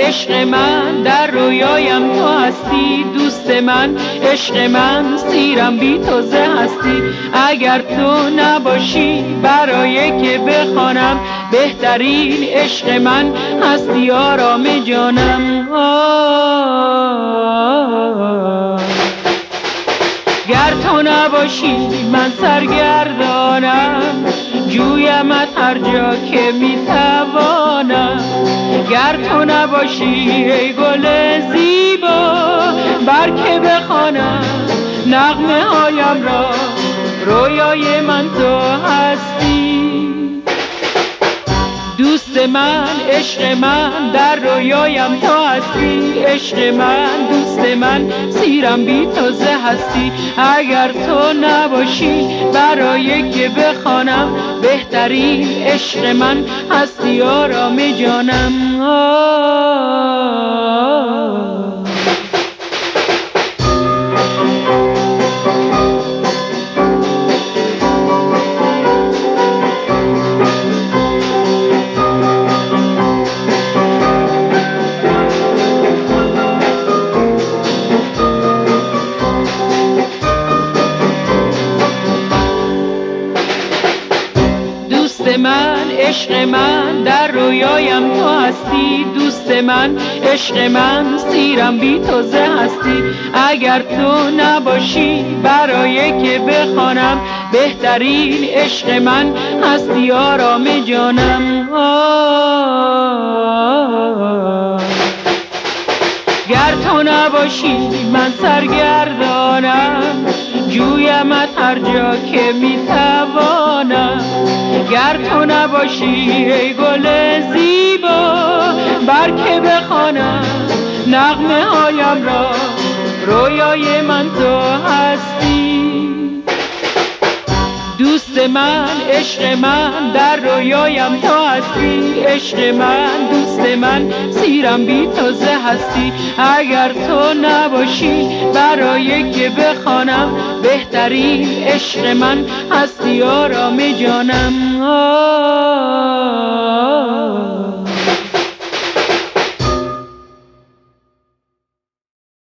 عشق من در رویایم تو هستی، دوست من عشق من سیرم بی تو ز هستی. اگر تو نباشی برای که بخوانم، بهترین عشق من هستی آرام جانم. گر تو نباشی من سرگردانم، جویمت هر جا که میتوانم. گر تو نباشی ای گل زیبا، بر که بخوانم نغمه هایم را، رویای من تو هستی. دوست من عشق من در رویایم تو هستی، عشق من دوست من سیرم بی تو ز هستی. اگر تو نباشی برای که بخوانم، بهترین عشق من هستی آرام جانم. دوست من عشق من در رویایم تو هستی، دوست من عشق من سیرم بی تو ز هستی. اگر تو نباشی برای که بخوانم، بهترین عشق من هستی آرام جانم. گر تو نباشی من سرگردانم، جویمت هر جا که میتوانم. گر تو نباشی ای گل زیبا، بر که بخوانم نغمه هایم را، رویای من تو هستی. دوست من عشق من در رویایم تو هستی، عشق من دوست من سیرم بی تو ز هستی. اگر تو نباشی برای که بخوانم، بهترین عشق من هستی آرام جانم.